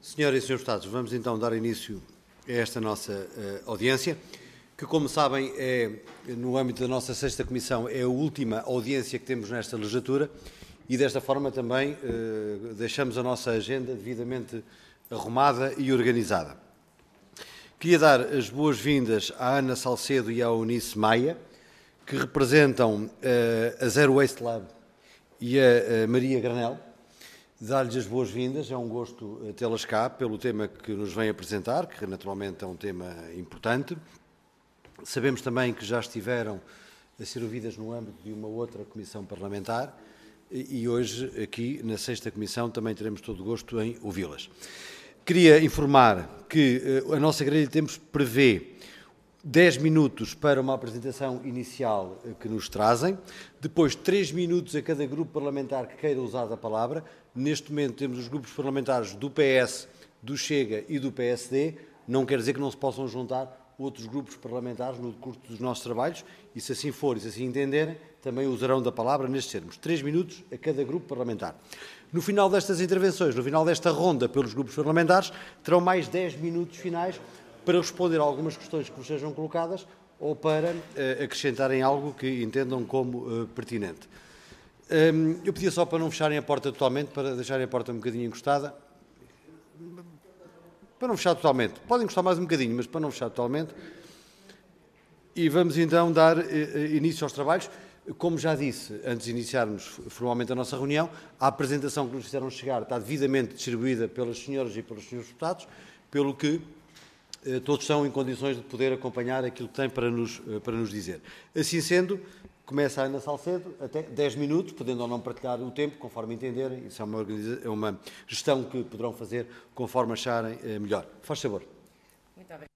Senhoras e senhores deputados, vamos então dar início a esta nossa audiência, que, como sabem, no âmbito da nossa sexta comissão, é a última audiência que temos nesta legislatura e, desta forma, também deixamos a nossa agenda devidamente arrumada e organizada. Queria dar as boas-vindas à Ana Salcedo e à Eunice Maia, que representam a Zero Waste Lab e a Maria Granel. Dar-lhes as boas-vindas, é um gosto tê-las cá pelo tema que nos vem apresentar, que naturalmente é um tema importante. Sabemos também que já estiveram a ser ouvidas no âmbito de uma outra comissão parlamentar e hoje, aqui na sexta comissão, também teremos todo o gosto em ouvi-las. Queria informar que a nossa grelha de tempos prevê 10 minutos para uma apresentação inicial que nos trazem, depois 3 minutos a cada grupo parlamentar que queira usar a palavra. Neste momento temos os grupos parlamentares do PS, do Chega e do PSD, não quer dizer que não se possam juntar outros grupos parlamentares no curso dos nossos trabalhos e, se assim for e se assim entenderem, também usarão da palavra nestes termos. 3 minutos a cada grupo parlamentar. No final destas intervenções, no final desta ronda pelos grupos parlamentares, terão mais 10 minutos finais para responder a algumas questões que vos sejam colocadas ou para acrescentarem algo que entendam como pertinente. Eu pedia só para não fecharem a porta totalmente, para deixarem a porta um bocadinho encostada. Para não fechar totalmente. Podem encostar mais um bocadinho, mas para não fechar totalmente. E vamos então dar início aos trabalhos. Como já disse, antes de iniciarmos formalmente a nossa reunião, a apresentação que nos fizeram chegar está devidamente distribuída pelas senhoras e pelos senhores deputados, pelo que todos estão em condições de poder acompanhar aquilo que têm para nos dizer. Assim sendo, começa a Ana Salcedo, até 10 minutos, podendo ou não partilhar o tempo, conforme entenderem. Isso é uma gestão que poderão fazer conforme acharem melhor. Faz favor. Muito bem.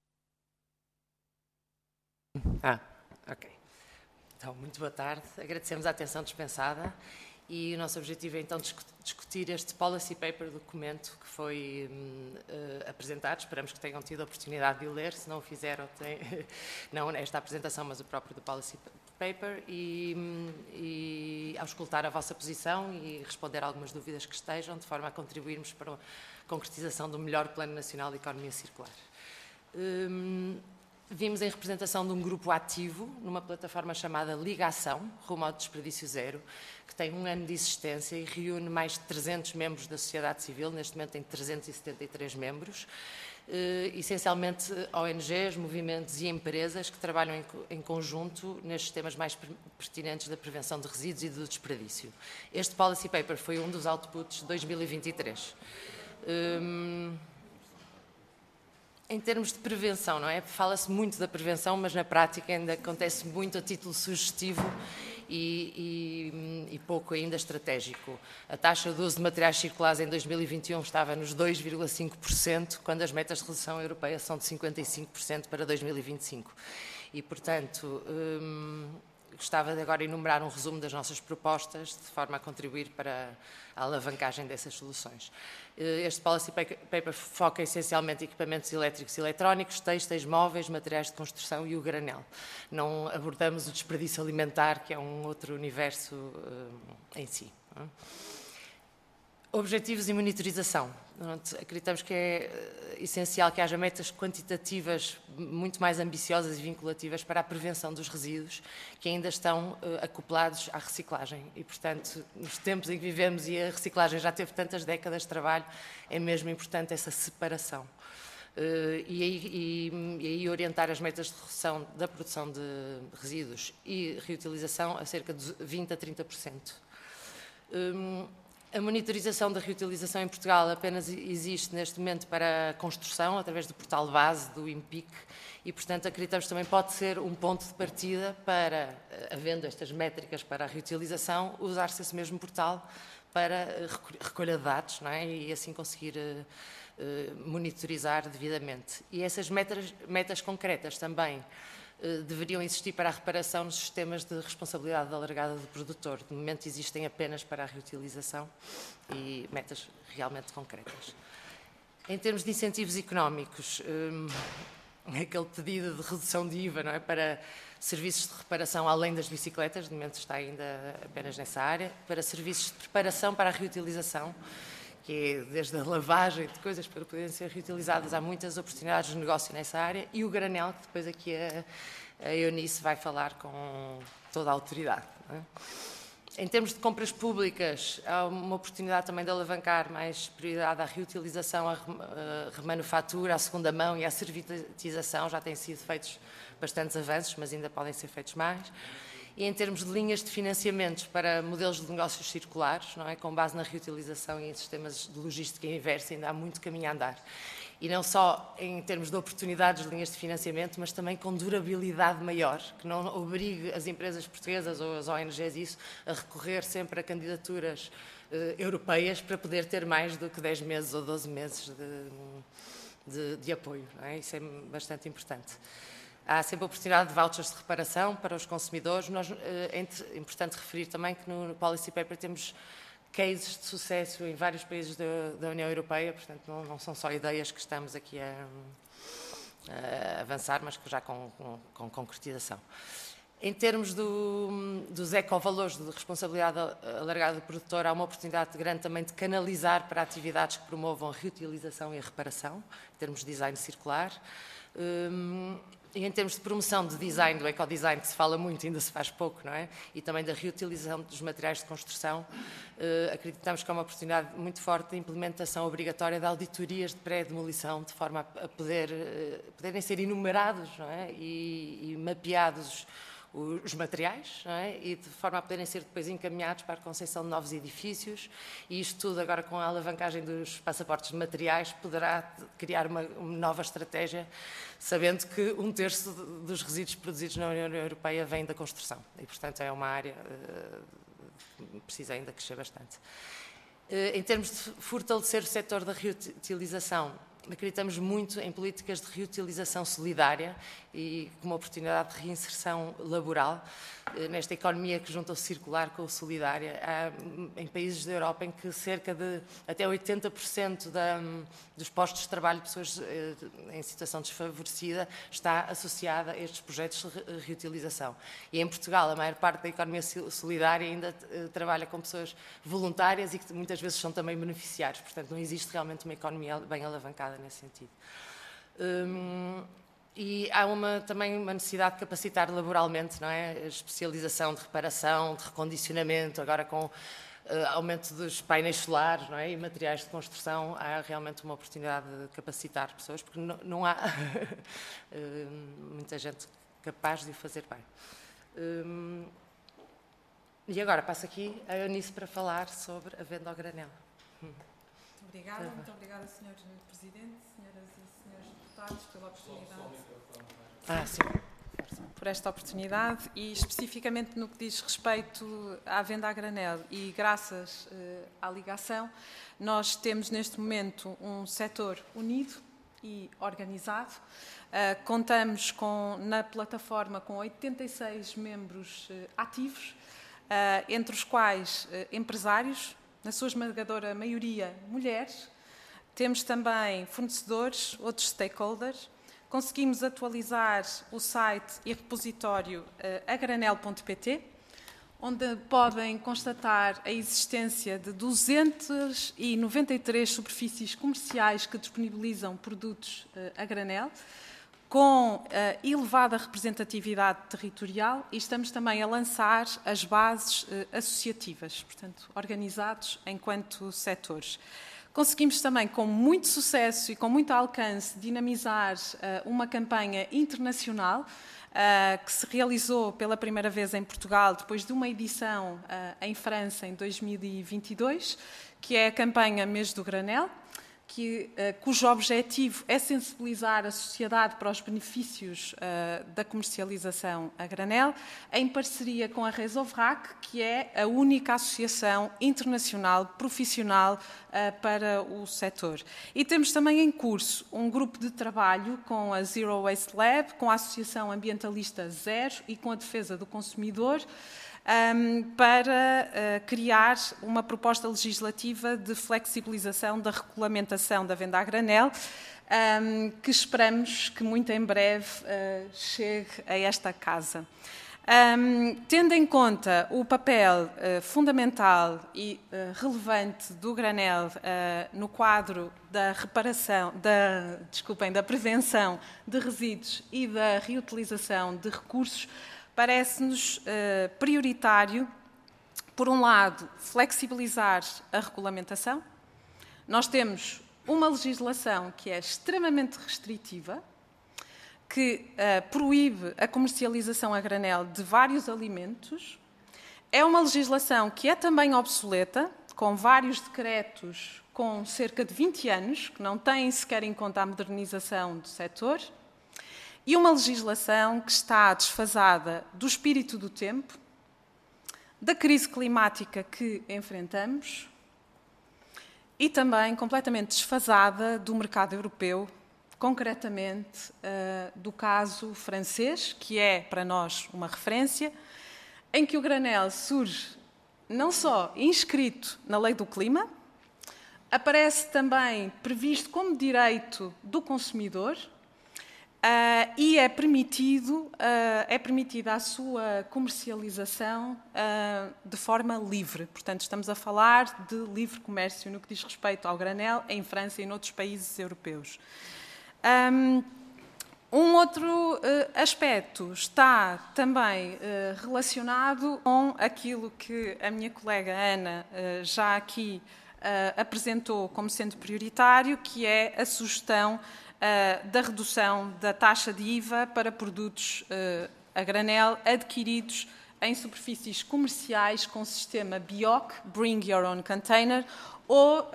Ok. Então, muito boa tarde. Agradecemos a atenção dispensada e o nosso objetivo é então discutir este policy paper, documento que foi apresentado. Esperamos que tenham tido a oportunidade de o ler. Se não o fizeram, não esta apresentação, mas o próprio do policy paper e auscultar a vossa posição e responder a algumas dúvidas que estejam, de forma a contribuirmos para a concretização do melhor Plano Nacional de Economia Circular. Vimos em representação de um grupo ativo numa plataforma chamada Ligação, rumo ao desperdício zero, que tem 1 ano de existência e reúne mais de 300 membros da sociedade civil. Neste momento tem 373 membros, essencialmente ONGs, movimentos e empresas que trabalham em conjunto nestes temas mais pertinentes da prevenção de resíduos e do desperdício. Este policy paper foi um dos outputs de 2023. Em termos de prevenção, não é? Fala-se muito da prevenção, mas na prática ainda acontece muito a título sugestivo e pouco ainda estratégico. A taxa de uso de materiais circulares em 2021 estava nos 2,5%, quando as metas de redução europeia são de 55% para 2025. E, portanto, gostava de agora enumerar um resumo das nossas propostas, de forma a contribuir para a alavancagem dessas soluções. Este policy paper foca essencialmente em equipamentos elétricos e eletrónicos, têxteis, móveis, materiais de construção e o granel. Não abordamos o desperdício alimentar, que é um outro universo em si. Objetivos e monitorização. Acreditamos que é essencial que haja metas quantitativas muito mais ambiciosas e vinculativas para a prevenção dos resíduos que ainda estão acoplados à reciclagem. E, portanto, nos tempos em que vivemos e a reciclagem já teve tantas décadas de trabalho, é mesmo importante essa separação. E aí orientar as metas de redução da produção de resíduos e reutilização a cerca de 20% a 30%. A monitorização da reutilização em Portugal apenas existe neste momento para a construção, através do portal base do IMPIC, e, portanto, acreditamos que também pode ser um ponto de partida para, havendo estas métricas para a reutilização, usar-se esse mesmo portal para recolha de dados, não é? E assim conseguir monitorizar devidamente. E essas metas concretas também deveriam existir para a reparação nos sistemas de responsabilidade alargada do produtor. De momento existem apenas para a reutilização e metas realmente concretas. Em termos de incentivos económicos, aquele pedido de redução de IVA, não é, para serviços de reparação além das bicicletas, de momento está ainda apenas nessa área, para serviços de preparação para a reutilização, que é desde a lavagem de coisas para poderem ser reutilizadas. Há muitas oportunidades de negócio nessa área, e o granel, que depois aqui a Eunice vai falar com toda a autoridade. Não é? Em termos de compras públicas, há uma oportunidade também de alavancar mais prioridade à reutilização, à remanufatura, à segunda mão e à servitização. Já têm sido feitos bastantes avanços, mas ainda podem ser feitos mais. E em termos de linhas de financiamentos para modelos de negócios circulares, não é? Com base na reutilização e em sistemas de logística inversa, ainda há muito caminho a andar. E não só em termos de oportunidades de linhas de financiamento, mas também com durabilidade maior, que não obrigue as empresas portuguesas ou as ONGs isso a recorrer sempre a candidaturas europeias para poder ter mais do que 10 meses ou 12 meses de apoio. Não é? Isso é bastante importante. Há sempre a oportunidade de vouchers de reparação para os consumidores. É importante referir também que no Policy Paper temos cases de sucesso em vários países da União Europeia, portanto não são só ideias que estamos aqui a avançar, mas que já com concretização. Em termos dos ecovalores de responsabilidade alargada do produtor, há uma oportunidade grande também de canalizar para atividades que promovam a reutilização e a reparação, em termos de design circular. E em termos de promoção de design, do ecodesign, que se fala muito, ainda se faz pouco, não é? E também da reutilização dos materiais de construção, acreditamos que é uma oportunidade muito forte de implementação obrigatória de auditorias de pré-demolição, de forma a poderem ser enumerados, não é? E mapeados os materiais, não é? E de forma a poderem ser depois encaminhados para a conceição de novos edifícios, e isto tudo agora com a alavancagem dos passaportes de materiais poderá criar uma nova estratégia, sabendo que 1/3 dos resíduos produzidos na União Europeia vem da construção, e portanto é uma área que precisa ainda crescer bastante. Em termos de fortalecer o setor da reutilização, acreditamos muito em políticas de reutilização solidária e com uma oportunidade de reinserção laboral nesta economia que junta o circular com o solidário. Há em países da Europa em que cerca de até 80% dos postos de trabalho de pessoas em situação desfavorecida está associada a estes projetos de reutilização. E em Portugal, a maior parte da economia solidária ainda trabalha com pessoas voluntárias e que muitas vezes são também beneficiários. Portanto, não existe realmente uma economia bem alavancada nesse sentido. E há também uma necessidade de capacitar laboralmente, não é? A especialização de reparação, de recondicionamento, agora com aumento dos painéis solares, não é? E materiais de construção, há realmente uma oportunidade de capacitar pessoas, porque não há muita gente capaz de o fazer bem. E agora passo aqui a Eunice para falar sobre a venda ao granel. Muito obrigada, Sr. Presidente, senhoras e senhores deputados, pela oportunidade. Por esta oportunidade e especificamente no que diz respeito à venda a granel e graças à ligação, nós temos neste momento um setor unido e organizado. Contamos na plataforma com 86 membros ativos, entre os quais empresários, na sua esmagadora maioria mulheres. Temos também fornecedores, outros stakeholders. Conseguimos atualizar o site e repositório agranel.pt, onde podem constatar a existência de 293 superfícies comerciais que disponibilizam produtos a granel, com elevada representatividade territorial, e estamos também a lançar as bases associativas, portanto, organizados enquanto setores. Conseguimos também, com muito sucesso e com muito alcance, dinamizar uma campanha internacional que se realizou pela primeira vez em Portugal, depois de uma edição em França em 2022, que é a campanha Mês do Granel, cujo objetivo é sensibilizar a sociedade para os benefícios da comercialização a granel, em parceria com a Resovrac, que é a única associação internacional profissional para o setor. E temos também em curso um grupo de trabalho com a Zero Waste Lab, com a Associação Ambientalista Zero e com a Defesa do Consumidor, para criar uma proposta legislativa de flexibilização da regulamentação da venda a granel, que esperamos que muito em breve chegue a esta casa. Tendo em conta o papel fundamental e relevante do granel no quadro da reparação, da prevenção de resíduos e da reutilização de recursos, parece-nos prioritário, por um lado, flexibilizar a regulamentação. Nós temos uma legislação que é extremamente restritiva, que proíbe a comercialização a granel de vários alimentos. É uma legislação que é também obsoleta, com vários decretos com cerca de 20 anos, que não têm sequer em conta a modernização do setor, e uma legislação que está desfasada do espírito do tempo, da crise climática que enfrentamos e também completamente desfasada do mercado europeu, concretamente do caso francês, que é para nós uma referência, em que o granel surge não só inscrito na Lei do Clima, aparece também previsto como direito do consumidor e é permitida a sua comercialização de forma livre. Portanto, estamos a falar de livre comércio no que diz respeito ao granel em França e noutros países europeus. Um outro aspecto está também relacionado com aquilo que a minha colega Ana já aqui apresentou como sendo prioritário, que é a sugestão da redução da taxa de IVA para produtos a granel adquiridos em superfícies comerciais com sistema BIOC, Bring Your Own Container, ou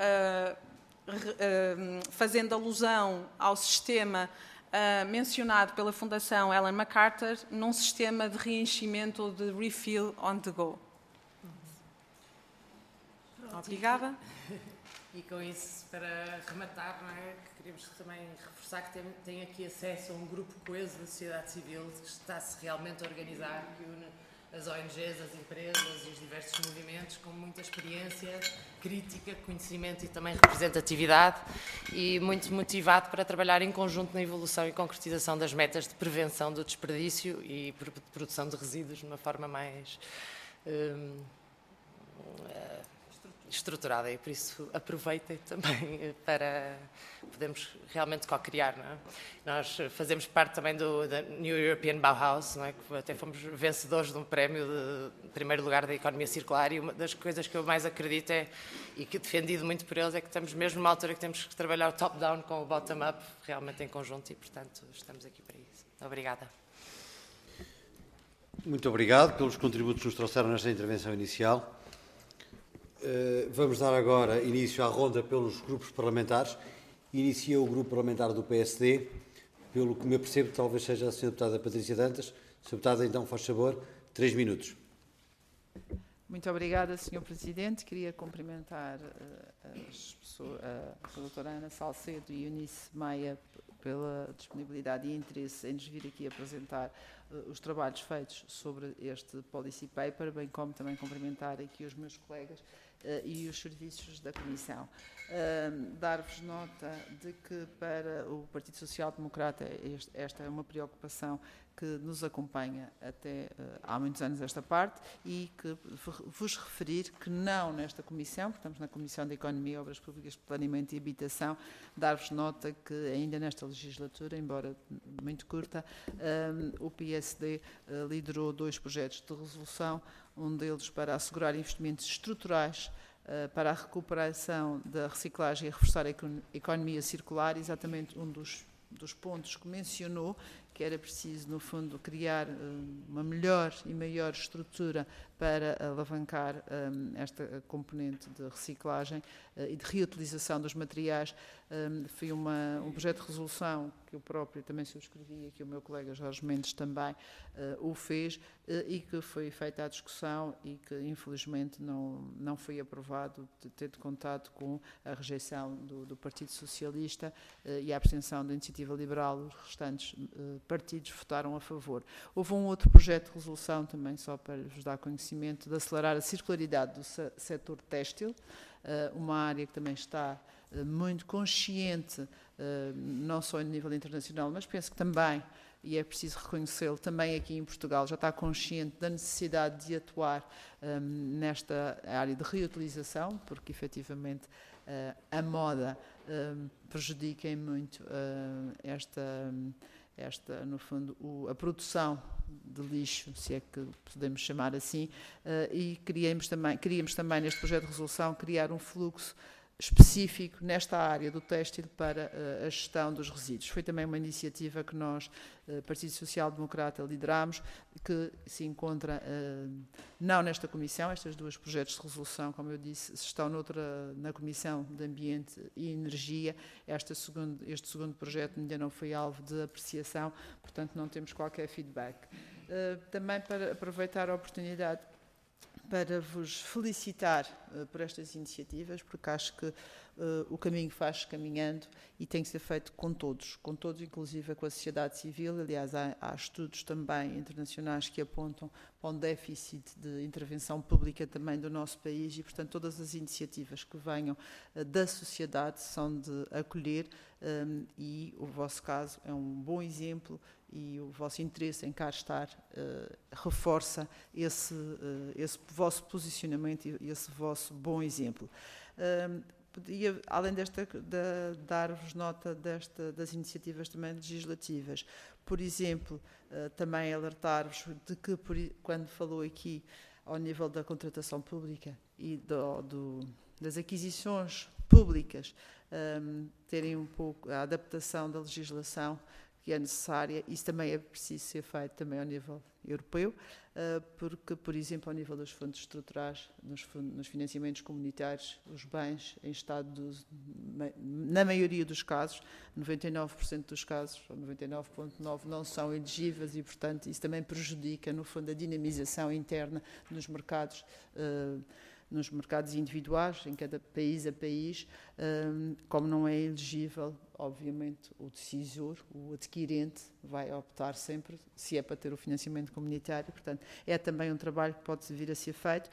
fazendo alusão ao sistema mencionado pela Fundação Ellen MacArthur, num sistema de reenchimento ou de refill on the go. Obrigada. E com isso, para rematar, não é, que queremos também reforçar que tem aqui acesso a um grupo coeso da sociedade civil que está-se realmente a organizar, que une as ONGs, as empresas e os diversos movimentos com muita experiência crítica, conhecimento e também representatividade, e muito motivado para trabalhar em conjunto na evolução e concretização das metas de prevenção do desperdício e produção de resíduos de uma forma mais estruturada, e por isso aproveitem também para podermos realmente co-criar, não é? Nós fazemos parte também da New European Bauhaus, não é? Que até fomos vencedores de um prémio de primeiro lugar da economia circular, e uma das coisas que eu mais acredito e que defendido muito por eles, é que estamos mesmo numa altura que temos que trabalhar o top-down com o bottom-up realmente em conjunto, e portanto estamos aqui para isso. Obrigada. Muito obrigado pelos contributos que nos trouxeram nesta intervenção inicial. Vamos dar agora início à ronda pelos grupos parlamentares. Inicia o grupo parlamentar do PSD, pelo que me apercebo, talvez seja a Sra. Deputada Patrícia Dantas. Sra. Deputada, então, faz favor, 3 minutos. Muito obrigada, Sr. Presidente. Queria cumprimentar a doutora Ana Salcedo e Eunice Maia pela disponibilidade e interesse em nos vir aqui apresentar os trabalhos feitos sobre este policy paper, bem como também cumprimentar aqui os meus colegas e os serviços da Comissão. Dar-vos nota de que para o Partido Social Democrata esta é uma preocupação que nos acompanha até há muitos anos esta parte, e que vos referir que não nesta Comissão, porque estamos na Comissão de Economia, Obras Públicas, Planeamento e Habitação, dar-vos nota que ainda nesta legislatura, embora muito curta, o PSD liderou 2 projetos de resolução, um deles para assegurar investimentos estruturais para a recuperação da reciclagem e reforçar a economia circular, exatamente um dos pontos que mencionou, que era preciso, no fundo, criar uma melhor e maior estrutura para alavancar esta componente de reciclagem e de reutilização dos materiais. Foi um projeto de resolução que eu próprio também subscrevi, e que o meu colega Jorge Mendes também o fez, e que foi feita a discussão e que, infelizmente, não foi aprovado, tendo contato com a rejeição do Partido Socialista e a abstenção da Iniciativa Liberal. Os restantes partidos votaram a favor. Houve um outro projeto de resolução, também só para vos dar conhecimento, de acelerar a circularidade do setor têxtil, uma área que também está muito consciente, não só a nível internacional, mas penso que também, e é preciso reconhecê-lo, também aqui em Portugal, já está consciente da necessidade de atuar nesta área de reutilização, porque efetivamente a moda prejudica muito no fundo, a produção de lixo, se é que podemos chamar assim, e queríamos também neste projeto de resolução criar um fluxo específico nesta área do têxtil para a gestão dos resíduos. Foi também uma iniciativa que nós, Partido Social Democrata, lideramos, que se encontra não nesta comissão, estes dois projetos de resolução, como eu disse, estão na Comissão de Ambiente e Energia. Este segundo projeto ainda não foi alvo de apreciação, portanto não temos qualquer feedback. Também para aproveitar a oportunidade para vos felicitar por estas iniciativas, porque acho que o caminho faz caminhando e tem que ser feito com todos, inclusive com a sociedade civil. Aliás, há estudos também internacionais que apontam para um déficit de intervenção pública também do nosso país e, portanto, todas as iniciativas que venham da sociedade são de acolher e o vosso caso é um bom exemplo e o vosso interesse em cá estar reforça esse vosso posicionamento e esse vosso bom exemplo. Podia, além de dar-vos nota das iniciativas também legislativas, por exemplo, também alertar-vos de que, quando falou aqui ao nível da contratação pública e das aquisições públicas, terem um pouco a adaptação da legislação que é necessária. Isso também é preciso ser feito também ao nível europeu, porque, por exemplo, ao nível dos fundos estruturais, nos financiamentos comunitários, os bens em estado de uso, na maioria dos casos, 99% dos casos, ou 99,9%, não são elegíveis e, portanto, isso também prejudica, no fundo, a dinamização interna nos mercados individuais, em cada país a país, como não é elegível, obviamente, o decisor, o adquirente, vai optar sempre, se é para ter o financiamento comunitário. Portanto, é também um trabalho que pode vir a ser feito.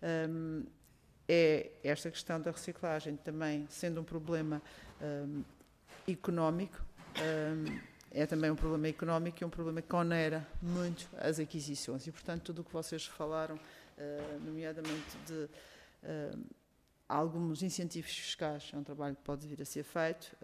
É esta questão da reciclagem também, sendo um problema económico, é também um problema económico e um problema que onera muito as aquisições. E, portanto, tudo o que vocês falaram, nomeadamente de alguns incentivos fiscais, é um trabalho que pode vir a ser feito.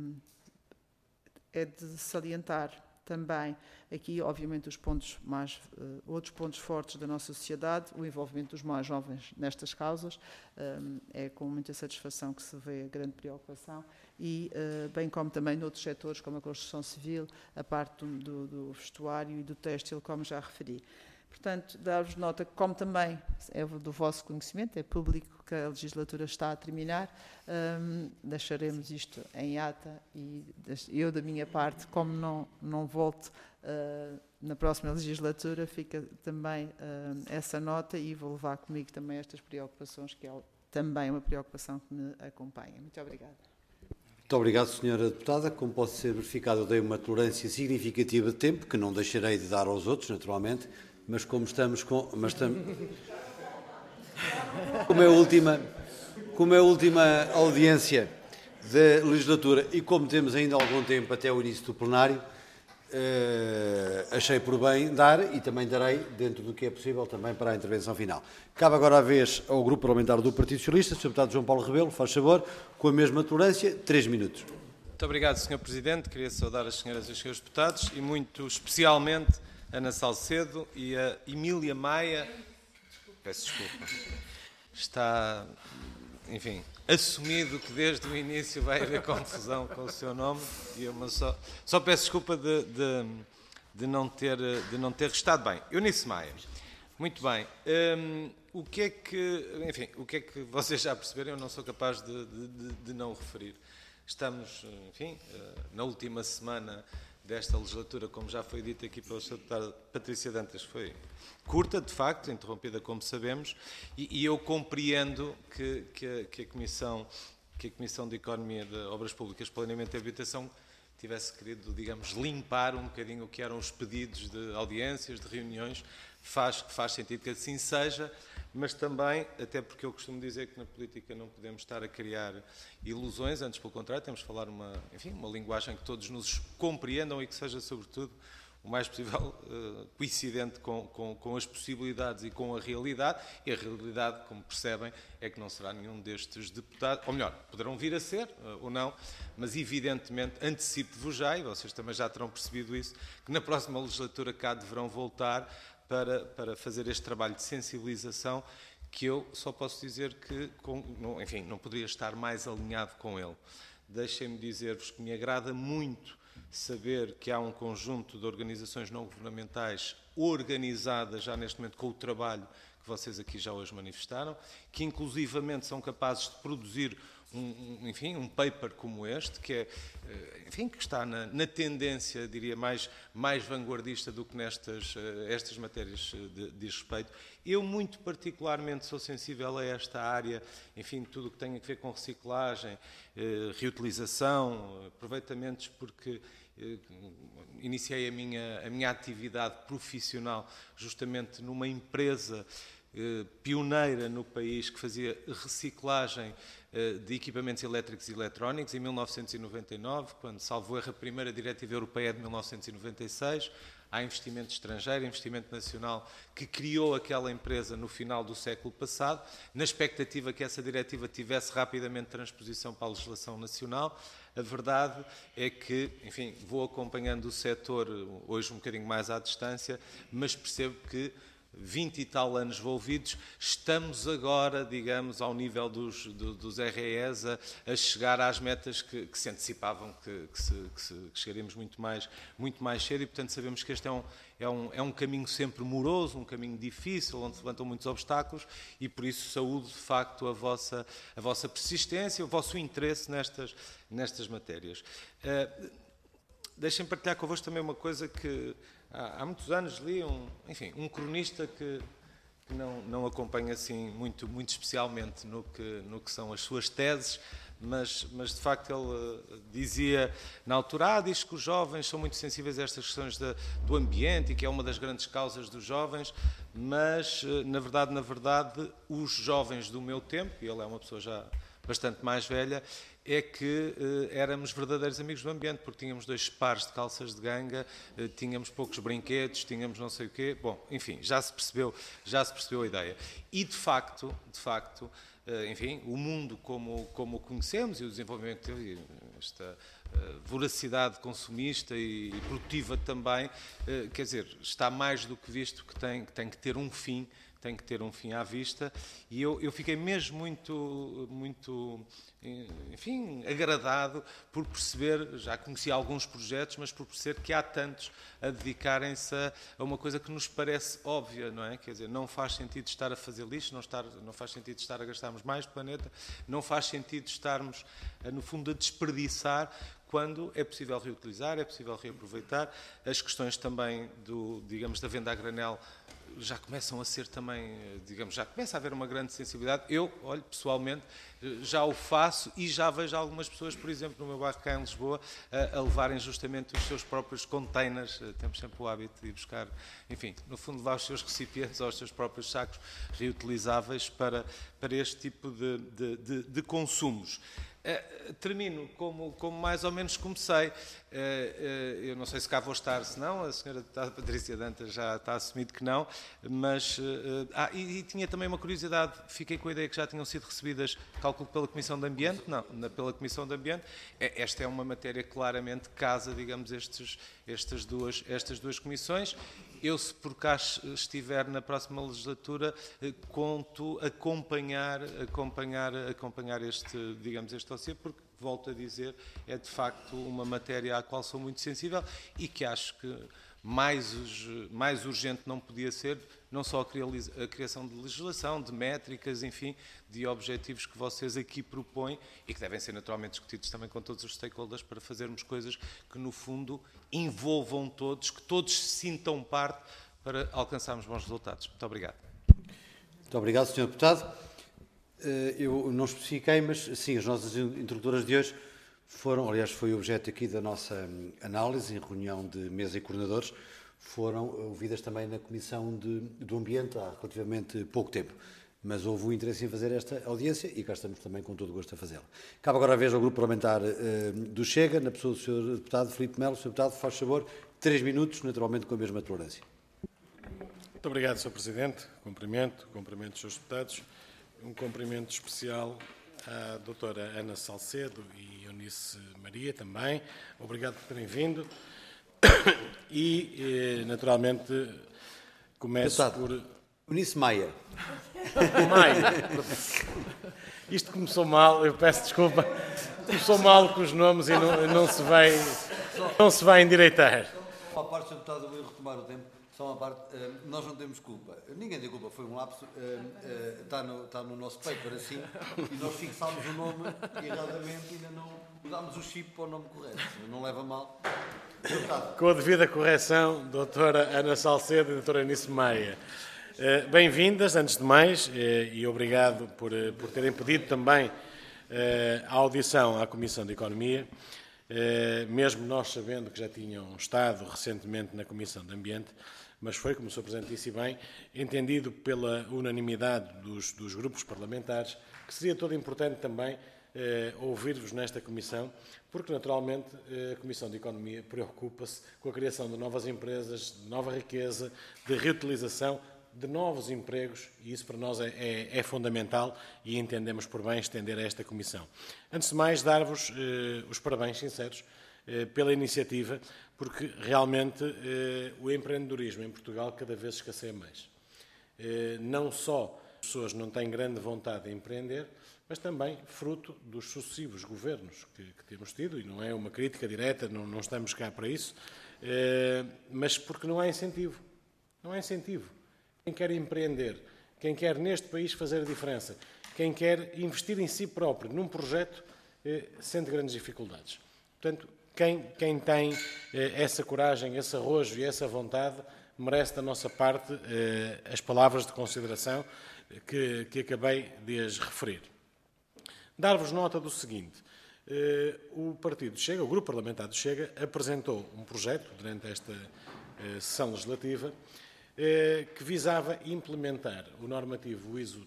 É de salientar também aqui, obviamente, outros pontos fortes da nossa sociedade, o envolvimento dos mais jovens nestas causas. É com muita satisfação que se vê a grande preocupação e, bem como também noutros setores, como a construção civil, a parte do vestuário e do têxtil, como já referi. Portanto, dar-vos nota que, como também é do vosso conhecimento, é público que a legislatura está a terminar, deixaremos isto em ata e eu, da minha parte, como não volto na próxima legislatura, fica também essa nota e vou levar comigo também estas preocupações, que é também uma preocupação que me acompanha. Muito obrigada. Muito obrigado, Sra. Deputada. Como pode ser verificado, eu dei uma tolerância significativa de tempo, que não deixarei de dar aos outros, naturalmente, mas como é a última audiência da legislatura e como temos ainda algum tempo até o início do plenário, achei por bem dar e também darei, dentro do que é possível, também para a intervenção final. Cabe agora a vez ao Grupo Parlamentar do Partido Socialista, Sr. Deputado João Paulo Rebelo, faz favor, com a mesma tolerância, 3 minutos. Muito obrigado, Sr. Presidente. Queria saudar as senhoras e os senhores deputados e muito especialmente Ana Salcedo e a Emília Maia. Peço desculpa. Está, enfim, assumido que desde o início vai haver confusão com o seu nome e eu só peço desculpa de não ter estado bem. Eunice Maia. Muito bem. O que é que vocês já perceberam? Eu não sou capaz de não referir. Estamos, enfim, na última semana desta legislatura, como já foi dito aqui pela Sra. Deputada Patrícia Dantas, foi curta, de facto, interrompida, como sabemos, e eu compreendo que a Comissão de Economia, de Obras Públicas, Planeamento e Habitação tivesse querido, digamos, limpar um bocadinho o que eram os pedidos de audiências, de reuniões. Faz sentido que assim seja, mas também, até porque eu costumo dizer que na política não podemos estar a criar ilusões, antes pelo contrário, temos de falar uma linguagem que todos nos compreendam e que seja, sobretudo, o mais possível coincidente com as possibilidades e com a realidade, e a realidade, como percebem, é que não será nenhum destes deputados, ou melhor, poderão vir a ser ou não, mas evidentemente antecipo-vos já, e vocês também já terão percebido isso, que na próxima legislatura cá deverão voltar para fazer este trabalho de sensibilização, que eu só posso dizer que, não poderia estar mais alinhado com ele. Deixem-me dizer-vos que me agrada muito saber que há um conjunto de organizações não governamentais organizadas já neste momento com o trabalho que vocês aqui já hoje manifestaram, que inclusivamente são capazes de produzir um paper como este, que que está na tendência, diria, mais vanguardista do que estas matérias diz respeito. Eu, muito particularmente, sou sensível a esta área, tudo o que tem a ver com reciclagem, reutilização, aproveitamentos, porque iniciei a minha atividade profissional justamente numa empresa pioneira no país que fazia reciclagem de equipamentos elétricos e eletrónicos em 1999, quando, salvo erro, a primeira diretiva europeia é de 1996. Há investimento estrangeiro, investimento nacional, que criou aquela empresa no final do século passado, na expectativa que essa diretiva tivesse rapidamente transposição para a legislação nacional. A verdade é que, vou acompanhando o setor hoje um bocadinho mais à distância, mas percebo que 20 e tal anos envolvidos, estamos agora, digamos, ao nível dos REs a chegar às metas que se antecipavam, que chegaríamos muito mais cedo, e portanto sabemos que este é um caminho sempre moroso, um caminho difícil, onde se levantam muitos obstáculos, e por isso saúdo de facto a vossa persistência, o vosso interesse nestas matérias. Deixem-me partilhar convosco também uma coisa que há muitos anos li um cronista que não acompanha assim muito especialmente no que são as suas teses, mas de facto ele dizia na altura, diz que os jovens são muito sensíveis a estas questões do ambiente e que é uma das grandes causas dos jovens, mas na verdade os jovens do meu tempo, e ele é uma pessoa já bastante mais velha, é que éramos verdadeiros amigos do ambiente, porque tínhamos 2 pares de calças de ganga, tínhamos poucos brinquedos, tínhamos não sei o quê. Bom, já se percebeu a ideia. E, de facto, o mundo como o conhecemos e o desenvolvimento, esta voracidade consumista e produtiva também, quer dizer, está mais do que visto que tem que ter um fim, à vista, e eu fiquei mesmo muito agradado por perceber, já conhecia alguns projetos, mas por perceber que há tantos a dedicarem-se a uma coisa que nos parece óbvia, não é? Quer dizer, não faz sentido estar a fazer lixo, não faz sentido estar a gastarmos mais planeta, não faz sentido estarmos, no fundo, a desperdiçar, quando é possível reutilizar, é possível reaproveitar. As questões também da venda a granel já começam a ser também, já começa a haver uma grande sensibilidade. Eu, pessoalmente, já o faço e já vejo algumas pessoas, por exemplo, no meu bairro cá em Lisboa, a levarem justamente os seus próprios containers. Temos sempre o hábito de ir buscar, no fundo, levar os seus recipientes ou os seus próprios sacos reutilizáveis para este tipo de consumos. Termino como mais ou menos comecei. Eu não sei se cá vou estar, se não, a senhora deputada Patrícia Dantas já está assumido que não, mas e tinha também uma curiosidade, fiquei com a ideia que já tinham sido recebidas, cálculo, pela Comissão de Ambiente. Não, pela Comissão de Ambiente. Esta é uma matéria que claramente casa, digamos, estas duas comissões. Eu, se por cá estiver na próxima legislatura, conto acompanhar este dossiê, porque, volto a dizer, é de facto uma matéria à qual sou muito sensível e que acho que mais urgente não podia ser, não só a criação de legislação, de métricas, de objetivos que vocês aqui propõem e que devem ser naturalmente discutidos também com todos os stakeholders para fazermos coisas que, no fundo, envolvam todos, que todos se sintam parte para alcançarmos bons resultados. Muito obrigado. Muito obrigado, Sr. Deputado. Eu não especifiquei, mas sim, as nossas introdutoras de hoje foi objeto aqui da nossa análise em reunião de mesa e coordenadores, foram ouvidas também na Comissão do Ambiente há relativamente pouco tempo. Mas houve o interesse em fazer esta audiência e cá estamos também com todo o gosto a fazê-la. Cabe agora a vez ao Grupo Parlamentar do Chega, na pessoa do Sr. Deputado Filipe Melo. Sr. Deputado, faz favor, 3 minutos, naturalmente com a mesma tolerância. Muito obrigado, Sr. Presidente. Cumprimento os Srs. Deputados. Um cumprimento especial à doutora Ana Salcedo e Eunice Maria também. Obrigado por terem vindo. E, naturalmente, começo Deputado, por... Eunice Maia. Isto começou mal, eu peço desculpa. Começou mal com os nomes e não se vai endireitar. Só uma parte, Sr. Deputado, eu vou retomar o tempo. Só uma parte, nós não temos culpa. Ninguém tem culpa, foi um lapso. Está no nosso paper assim, e nós fixámos o nome erradamente e ainda não usámos o chip para o nome correto. Não leva mal. Deputado. Com a devida correção, doutora Ana Salcedo e doutora Eunice Maia. Bem-vindas, antes de mais, e obrigado por terem pedido também a audição à Comissão de Economia, mesmo nós sabendo que já tinham estado recentemente na Comissão de Ambiente, mas foi, como o Sr. Presidente disse bem, entendido pela unanimidade dos grupos parlamentares que seria todo importante também ouvir-vos nesta Comissão, porque, naturalmente, a Comissão de Economia preocupa-se com a criação de novas empresas, de nova riqueza, de reutilização, de novos empregos, e isso para nós é fundamental e entendemos por bem estender a esta Comissão. Antes de mais, dar-vos os parabéns sinceros pela iniciativa, porque realmente o empreendedorismo em Portugal cada vez escasseia mais. Não só as pessoas não têm grande vontade de empreender, mas também fruto dos sucessivos governos que temos tido, e não é uma crítica direta, não estamos cá para isso, mas porque não há incentivo. Não há incentivo. Quem quer empreender, quem quer neste país fazer a diferença, quem quer investir em si próprio num projeto, sente grandes dificuldades. Portanto, quem tem essa coragem, esse arrojo e essa vontade, merece da nossa parte as palavras de consideração que acabei de as referir. Dar-vos nota do seguinte: o Partido Chega, o Grupo Parlamentar do Chega, apresentou um projeto durante esta sessão legislativa que visava implementar o normativo ISO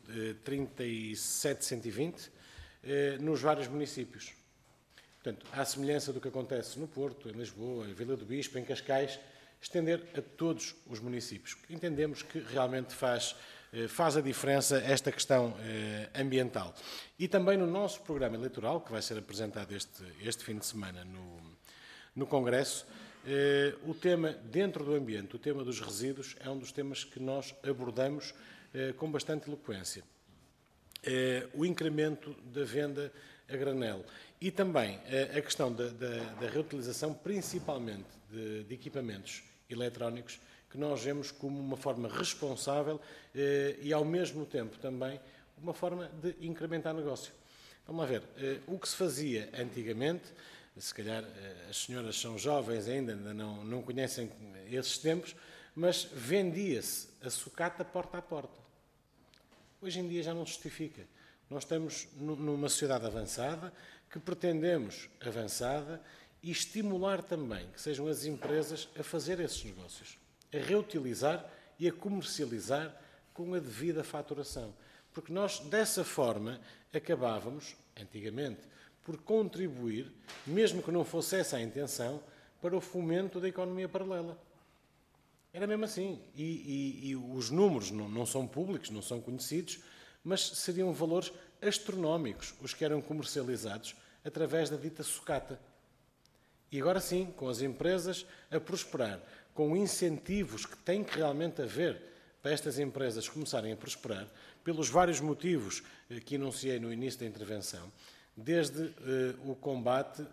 37120 nos vários municípios. Portanto, à semelhança do que acontece no Porto, em Lisboa, em Vila do Bispo, em Cascais, estender a todos os municípios. Entendemos que realmente faz a diferença esta questão ambiental. E também no nosso programa eleitoral, que vai ser apresentado este fim de semana no Congresso, o tema dentro do ambiente, o tema dos resíduos, é um dos temas que nós abordamos com bastante eloquência. O incremento da venda a granel e também a questão da reutilização, principalmente de equipamentos eletrónicos, que nós vemos como uma forma responsável e, ao mesmo tempo, também uma forma de incrementar negócio. Vamos lá ver, o que se fazia antigamente, se calhar as senhoras são jovens ainda não conhecem esses tempos, mas vendia-se a sucata porta a porta. Hoje em dia já não justifica. Nós estamos numa sociedade avançada, que pretendemos avançada e estimular também que sejam as empresas a fazer esses negócios, a reutilizar e a comercializar com a devida faturação. Porque nós, dessa forma, acabávamos, antigamente, por contribuir, mesmo que não fosse essa a intenção, para o fomento da economia paralela. Era mesmo assim. E os números não são públicos, não são conhecidos, mas seriam valores astronómicos os que eram comercializados através da dita sucata. E agora sim, com as empresas a prosperar, com incentivos que têm que realmente haver para estas empresas começarem a prosperar, pelos vários motivos que enunciei no início da intervenção, desde o combate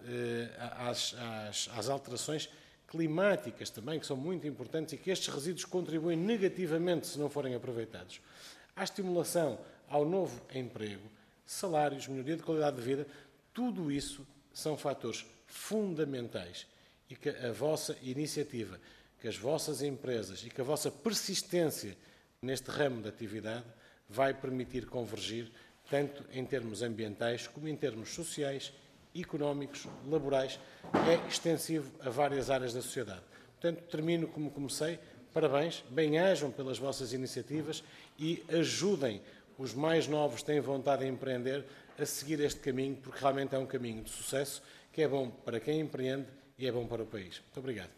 às alterações climáticas também, que são muito importantes e que estes resíduos contribuem negativamente se não forem aproveitados, à estimulação ao novo emprego, salários, melhoria de qualidade de vida, tudo isso são fatores fundamentais e que a vossa iniciativa, que as vossas empresas e que a vossa persistência neste ramo de atividade vai permitir convergir tanto em termos ambientais como em termos sociais, económicos, laborais, é extensivo a várias áreas da sociedade. Portanto, termino como comecei. Parabéns, bem-ajam pelas vossas iniciativas e ajudem os mais novos têm vontade de empreender, a seguir este caminho, porque realmente é um caminho de sucesso que é bom para quem empreende e é bom para o país. Muito obrigado.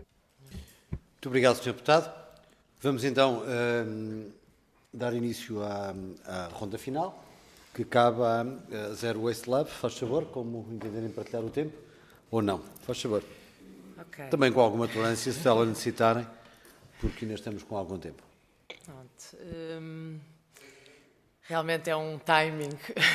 Muito obrigado, Sr. Deputado. Vamos então dar início à ronda final, que cabe a Zero Waste Lab. Faz favor, como entenderem partilhar o tempo, ou não. Faz favor. Okay. Também com alguma tolerância, se ela necessitarem, porque ainda estamos com algum tempo. Pronto. Realmente é um timing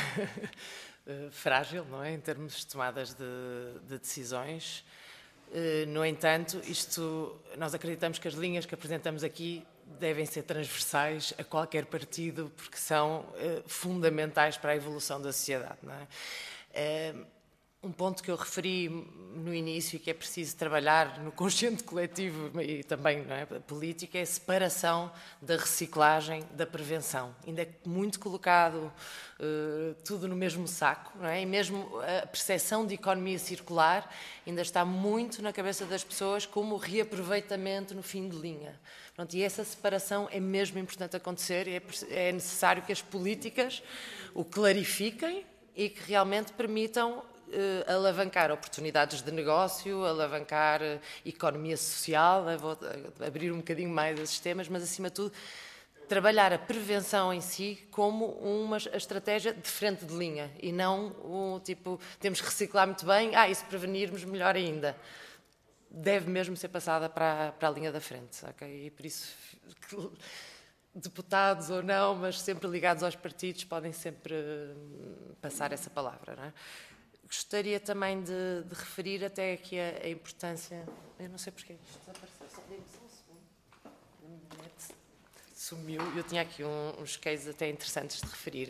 frágil, não é? Em termos de tomadas de decisões. No entanto, nós acreditamos que as linhas que apresentamos aqui devem ser transversais a qualquer partido, porque são fundamentais para a evolução da sociedade, não é? Um ponto que eu referi no início, que é preciso trabalhar no consciente coletivo e também, não é, político, é a separação da reciclagem da prevenção. Ainda é muito colocado tudo no mesmo saco, não é? E mesmo a percepção de economia circular ainda está muito na cabeça das pessoas como reaproveitamento no fim de linha. Pronto, e essa separação é mesmo importante acontecer e é necessário que as políticas o clarifiquem e que realmente permitam alavancar oportunidades de negócio, alavancar economia social. Vou abrir um bocadinho mais esses temas, mas acima de tudo trabalhar a prevenção em si como uma estratégia de frente de linha e não tipo, temos que reciclar muito bem, e se prevenirmos melhor ainda. Deve mesmo ser passada para a linha da frente, ok? E por isso, deputados ou não, mas sempre ligados aos partidos, podem sempre passar essa palavra, não é? Gostaria também de referir até aqui a importância... Eu não sei porque isto desapareceu, só dei-me só um segundo. Sumiu. Eu tinha aqui uns cases até interessantes de referir.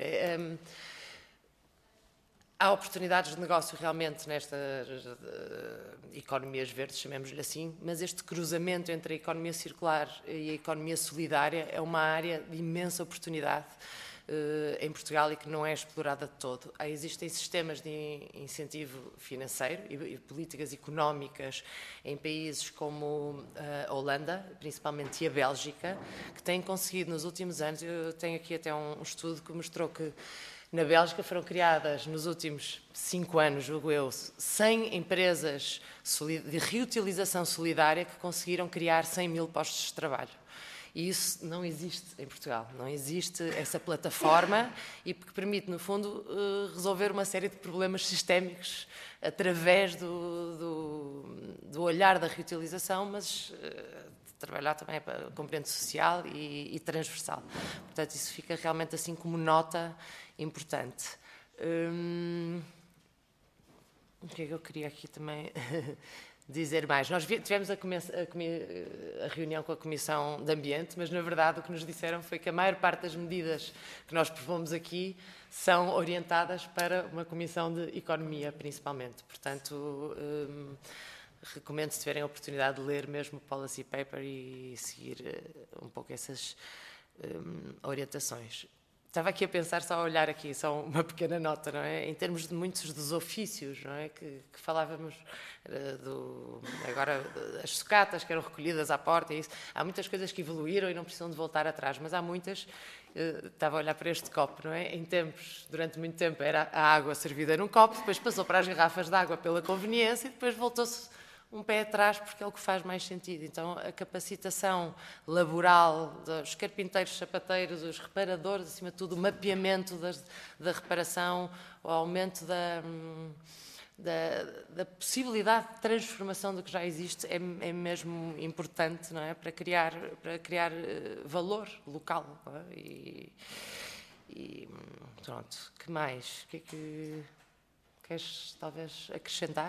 Há oportunidades de negócio realmente nestas economias verdes, chamemos-lhe assim, mas este cruzamento entre a economia circular e a economia solidária é uma área de imensa oportunidade em Portugal e que não é explorada de todo. Existem sistemas de incentivo financeiro e políticas económicas em países como a Holanda, principalmente, e a Bélgica, que têm conseguido nos últimos anos, eu tenho aqui até um estudo que mostrou que na Bélgica foram criadas nos últimos 5 anos, julgo eu, 100 empresas de reutilização solidária que conseguiram criar 100 mil postos de trabalho. E isso não existe em Portugal. Não existe essa plataforma e que permite, no fundo, resolver uma série de problemas sistémicos através do olhar da reutilização, mas trabalhar também para componente social e transversal. Portanto, isso fica realmente assim como nota importante. O que é que eu queria aqui também dizer mais? Nós tivemos a reunião com a Comissão de Ambiente, mas na verdade o que nos disseram foi que a maior parte das medidas que nós propomos aqui são orientadas para uma Comissão de Economia, principalmente. Portanto, recomendo, se tiverem a oportunidade de ler mesmo o policy paper e seguir um pouco essas orientações. Estava aqui a pensar, só a olhar aqui, só uma pequena nota, não é? Em termos de muitos dos ofícios, não é? Que falávamos agora, as sucatas que eram recolhidas à porta e isso. Há muitas coisas que evoluíram e não precisam de voltar atrás, mas há muitas, estava a olhar para este copo, não é? Em tempos, durante muito tempo, era a água servida num copo, depois passou para as garrafas de água pela conveniência e depois voltou-se um pé atrás porque é o que faz mais sentido. Então, a capacitação laboral dos carpinteiros, sapateiros, os reparadores, acima de tudo, o mapeamento da reparação, o aumento da possibilidade de transformação do que já existe é mesmo importante, não é? Para criar valor local. Não é? E pronto, que mais? O que é que queres talvez acrescentar?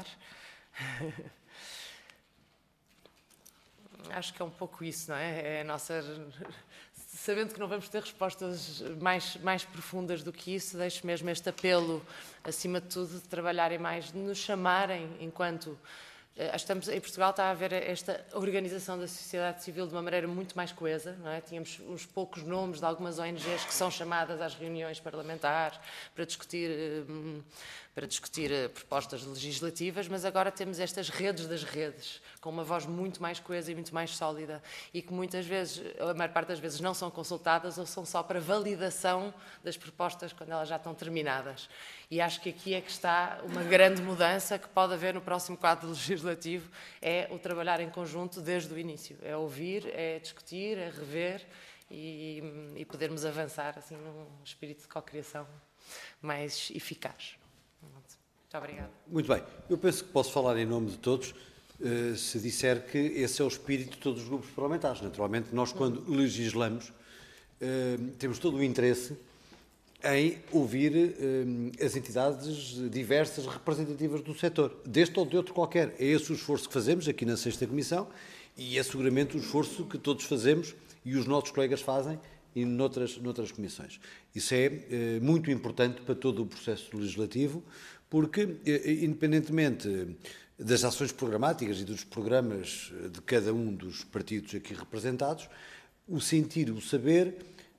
Acho que é um pouco isso, não é? É a nossa... Sabendo que não vamos ter respostas mais profundas do que isso, deixo mesmo este apelo, acima de tudo, de trabalharem mais, de nos chamarem enquanto... Estamos, em Portugal está a haver esta organização da sociedade civil de uma maneira muito mais coesa, não é? Tínhamos uns poucos nomes de algumas ONGs que são chamadas às reuniões parlamentares para discutir para discutir propostas legislativas, mas agora temos estas redes das redes, com uma voz muito mais coesa e muito mais sólida, e que muitas vezes, a maior parte das vezes, não são consultadas ou são só para validação das propostas quando elas já estão terminadas. E acho que aqui é que está uma grande mudança que pode haver no próximo quadro legislativo, é o trabalhar em conjunto desde o início, é ouvir, é discutir, é rever e podermos avançar assim num espírito de cocriação mais eficaz. Muito obrigada. Muito bem. Eu penso que posso falar em nome de todos se disser que esse é o espírito de todos os grupos parlamentares. Naturalmente, nós, quando legislamos, temos todo o interesse em ouvir as entidades diversas representativas do setor, deste ou de outro qualquer. É esse o esforço que fazemos aqui na Sexta Comissão e é seguramente o esforço que todos fazemos e os nossos colegas fazem e noutras comissões. Isso é muito importante para todo o processo legislativo, porque, independentemente das ações programáticas e dos programas de cada um dos partidos aqui representados, o sentir, o saber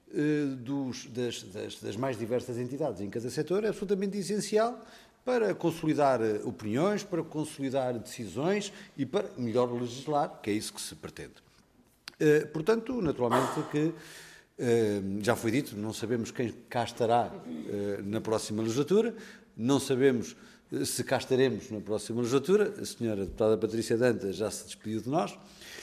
das mais diversas entidades em cada setor é absolutamente essencial para consolidar opiniões, para consolidar decisões e para melhor legislar, que é isso que se pretende. Portanto, naturalmente que já foi dito, não sabemos quem cá estará na próxima legislatura, não sabemos se cá estaremos na próxima legislatura. A senhora deputada Patrícia Dantas já se despediu de nós,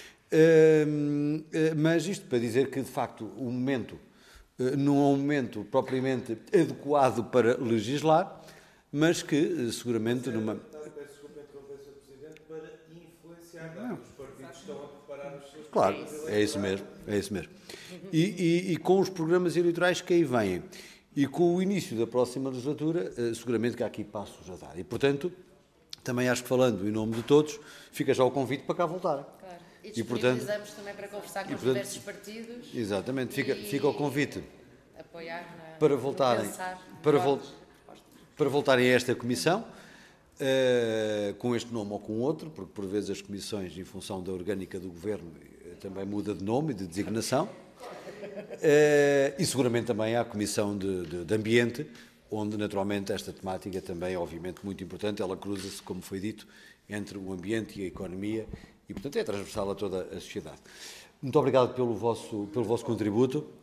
mas isto para dizer que, de facto, o momento não é um momento propriamente adequado para legislar, mas que seguramente numa... Peço desculpa interromper, Sr. Presidente, para influenciar os partidos que estão a preparar os seus... Claro, é isso mesmo. E com os programas eleitorais que aí vêm e com o início da próxima legislatura, seguramente que há aqui passos a dar. E, portanto, também acho que falando em nome de todos, fica já o convite para cá voltarem. Claro. E disponibilizamos também para conversar com os diversos partidos. Exatamente, fica o convite apoiar para voltarem, para voltarem a esta comissão, com este nome ou com outro, porque por vezes as comissões, em função da orgânica do Governo, também muda de nome e de designação, e seguramente também há a Comissão de Ambiente, onde naturalmente esta temática também é obviamente muito importante, ela cruza-se, como foi dito, entre o ambiente e a economia, e portanto é transversal a toda a sociedade. Muito obrigado pelo vosso contributo.